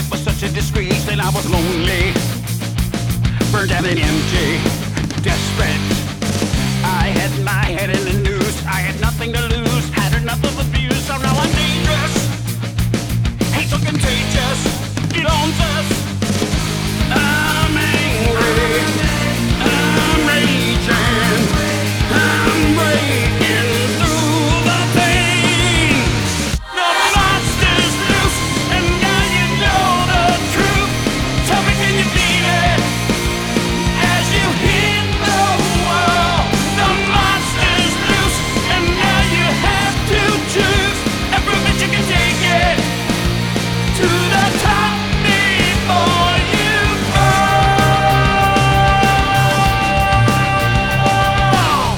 It was such a disgrace, and I was lonely, burned out and empty, desperate. I had my head in the news. I had nothing to lose, had enough of abuse. So now I'm dangerous, hate so contagious, it owns us. I'm angry, I'm raging, I'm breaking through the pain. The monster's loose, and now you know the truth. Tell me, can you beat it as you hit the wall? The monster's loose, and now you have to choose and prove that you can take it to the top before you fall.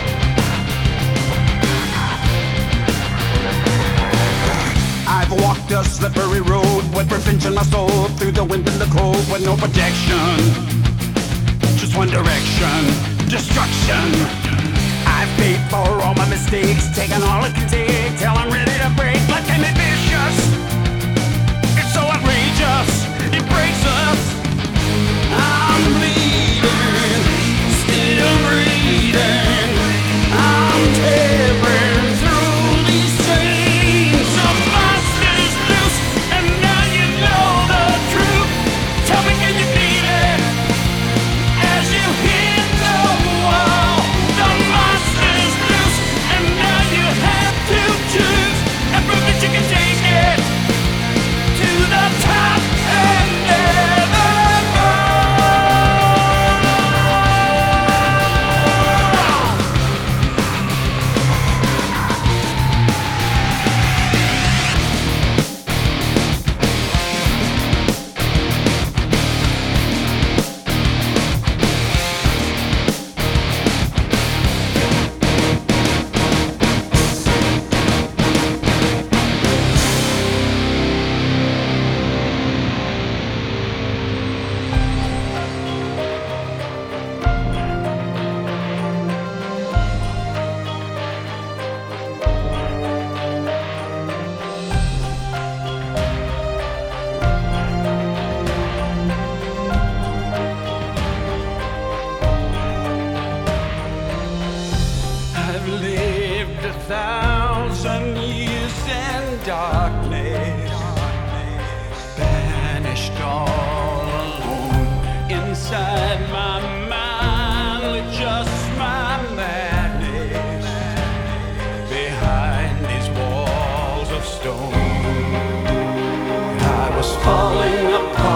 I've walked a slippery road with revenge in my soul, through the wind and the cold with no protection, just one direction, destruction. I've paid for all my mistakes, taken all it can take till I'm ready to break. Like an vicious, it's so outrageous, it breaks us. I'm bleeding, still breathing, I'm tearing through these chains. The monster's loose, and now you know the truth. Tell me, can you beat it as you hit the wall? The monster's loose, and now you have to choose and prove that you can take it to the top and never I've lived 1,000 years in darkness, banished all alone inside my mind with just my madness. Behind these walls of stone, I was falling apart.